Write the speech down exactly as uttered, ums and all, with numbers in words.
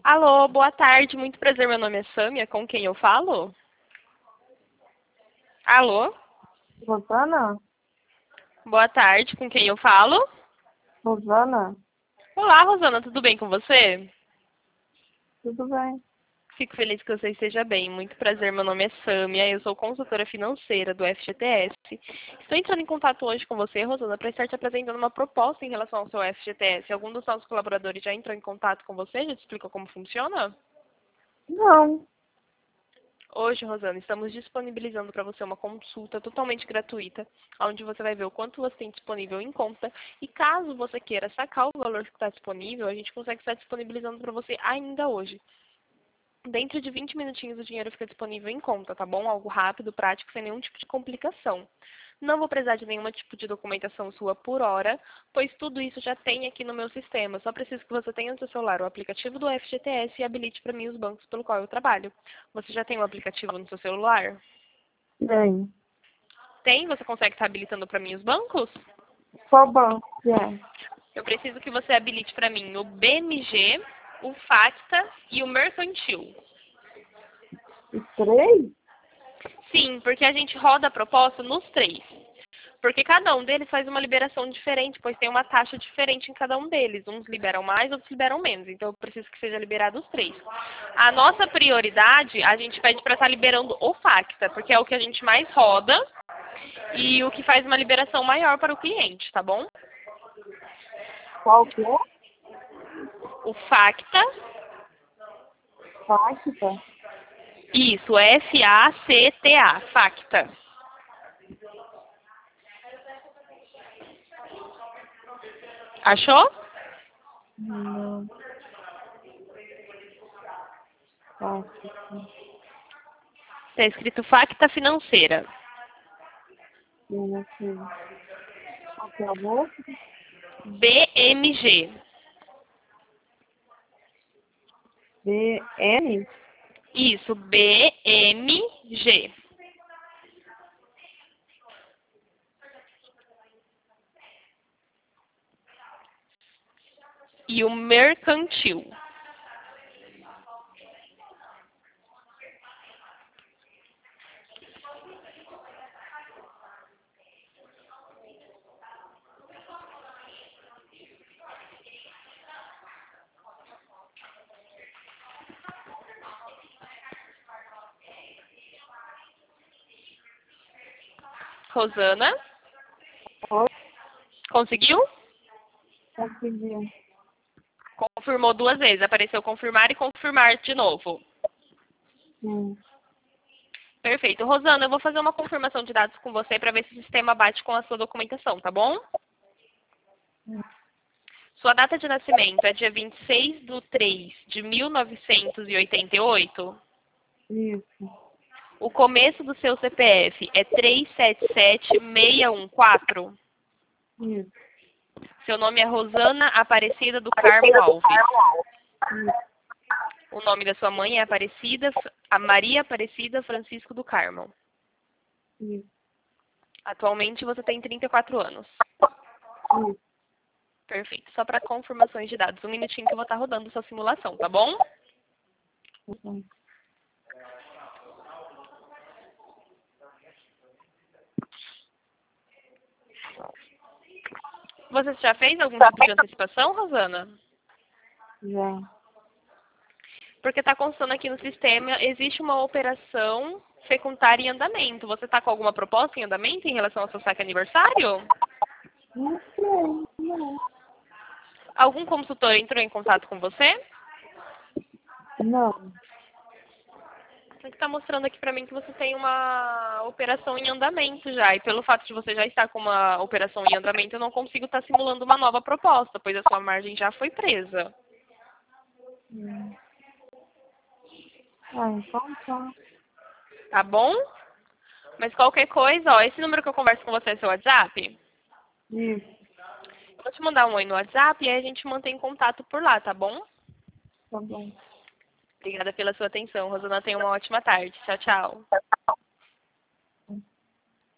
Alô, boa tarde, muito prazer, meu nome é Sâmia, com quem eu falo? Alô, Rosana? boa tarde, com quem eu falo? Rosana? Olá, Rosana, tudo bem com você? Tudo bem? Fico feliz que você esteja bem. Muito prazer, meu nome é Sâmia, eu sou consultora financeira do F G T S. Estou entrando em contato hoje com você, Rosana, para estar te apresentando uma proposta em relação ao seu F G T S. Algum dos nossos colaboradores já entrou em contato com você? Já te explicou como funciona? Não. Hoje, Rosana, estamos disponibilizando para você uma consulta totalmente gratuita, onde você vai ver o quanto você tem disponível em conta e caso você queira sacar o valor que está disponível, a gente consegue estar disponibilizando para você ainda hoje. Dentro de vinte minutinhos o dinheiro fica disponível em conta, tá bom? Algo rápido, prático, sem nenhum tipo de complicação. Não vou precisar de nenhum tipo de documentação sua por hora, pois tudo isso já tem aqui no meu sistema. Só preciso que você tenha no seu celular o aplicativo do F G T S e habilite para mim os bancos pelo qual eu trabalho. Você já tem o aplicativo no seu celular? Bem. Tem? Você consegue estar habilitando para mim os bancos? Qual banco que é? Eu preciso que você habilite para mim o B M G, o Facta e o Mercantil. Os três? Sim, porque a gente roda a proposta nos três. Porque cada um deles faz uma liberação diferente, pois tem uma taxa diferente em cada um deles. Uns liberam mais, outros liberam menos. Então eu preciso que seja liberado os três. A nossa prioridade, a gente pede para estar liberando o Facta, porque é o que a gente mais roda e o que faz uma liberação maior para o cliente, tá bom? Qual que é? O Facta, Facta? isso, F A C T A, Facta. Achou? Não. Facta. Está escrito Facta Financeira. Não sei. Qual que é o outro? B M G. B N? Isso, B M G. E o Mercantil. Rosana, Oi? conseguiu? Consegui. Confirmou duas vezes. Apareceu confirmar e confirmar de novo. Sim. Perfeito. Rosana, eu vou fazer uma confirmação de dados com você para ver se o sistema bate com a sua documentação, tá bom? Sua data de nascimento é dia vinte e seis de três de mil novecentos e oitenta e oito? Isso. O começo do seu C P F é três sete sete seis um quatro? Isso. Seu nome é Rosana Aparecida do Carmo Alves. Isso. O nome da sua mãe é Aparecida, a Maria Aparecida Francisco do Carmo. Isso. Atualmente você tem trinta e quatro anos. Isso. Perfeito. Só para confirmações de dados. Um minutinho que eu vou estar rodando sua simulação, tá bom? Tá bom. Você já fez algum tipo de antecipação, Rosana? Já. Porque está constando aqui no sistema, existe uma operação secundária em andamento. Você está com alguma proposta em andamento em relação ao seu saque aniversário? Não sei. Não. Algum consultor entrou em contato com você? Não. Está mostrando aqui para mim que você tem uma operação em andamento já. E pelo fato de você já estar com uma operação em andamento, eu não consigo estar simulando uma nova proposta, pois a sua margem já foi presa. Hum. Ah, então tá. Tá bom? Mas qualquer coisa, ó, esse número que eu converso com você é seu WhatsApp? Isso. Eu vou te mandar um oi no WhatsApp e aí a gente mantém contato por lá, tá bom? Tá bom. Obrigada pela sua atenção. Rosana, tenha uma ótima tarde. Tchau, tchau.